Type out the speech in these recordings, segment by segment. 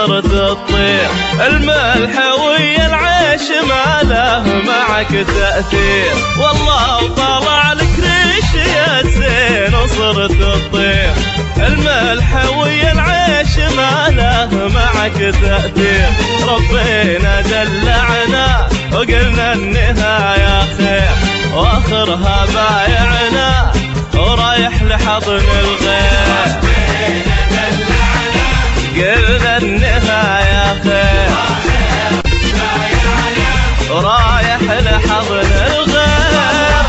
وصرت تطير. الملح ويا العيش ما له معك تأثير، والله وطلع لك ريش يا زين وصرت تطير. الملح ويا العيش ما له معك تأثير. ربنا دلعنا وقلنا النهاية خير، واخرها بايعنا ورايح لحضن الغير. قلنا النهاية خير ورايح لحضن الغير.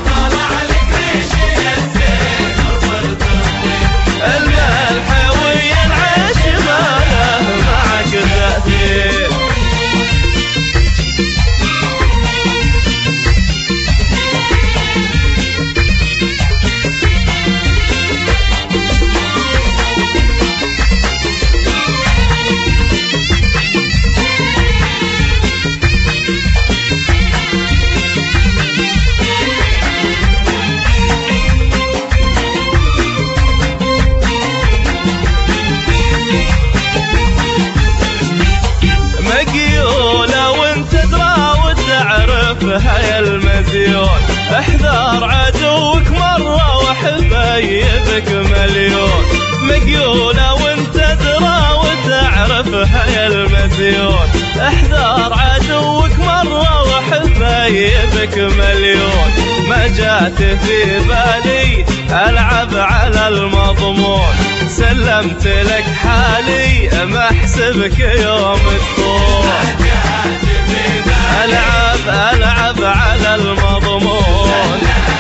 الملح ويا العيش ما له معك تأثير. مقيولة وانت تراود تعرف هيا المذيون. احذر عدوك مرة وحبايبك مليون. مقيولة وانت تراود تعرف هيا المذيون. احذر عدوك مرة وحبايبك مليون. ما جات في بالي العب على المضمون، سلمت لك حالي ما احسبك يوم تكون. العب على المضمون،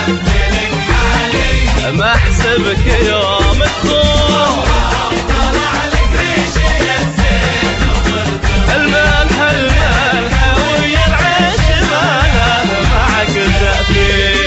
ما احسبك يوم تكون. الملح ويا العيش ما له معك تأثير.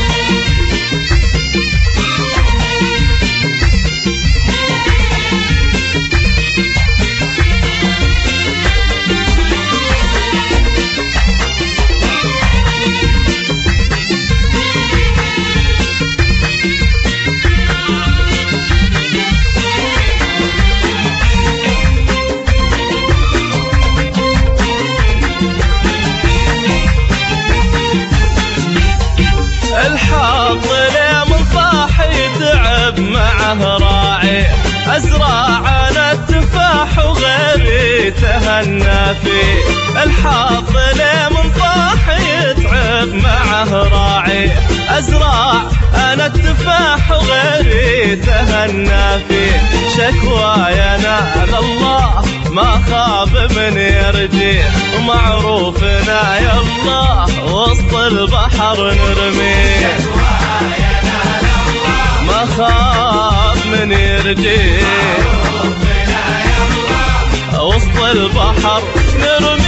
الحظ ليه من طاح يتعب معه راعي. أزرع أنا التفاح وغيري تهنى فيه. الحظ ليه من طاح يتعب معه راعي. أزرع أنا التفاح وغيري تهنى فيه. شكوايا نال الله ما خاب من يرجيه، ومعروفنا يا الله وسط البحر نرميه. ما خاب من يرجيه وسط البحر نرميه.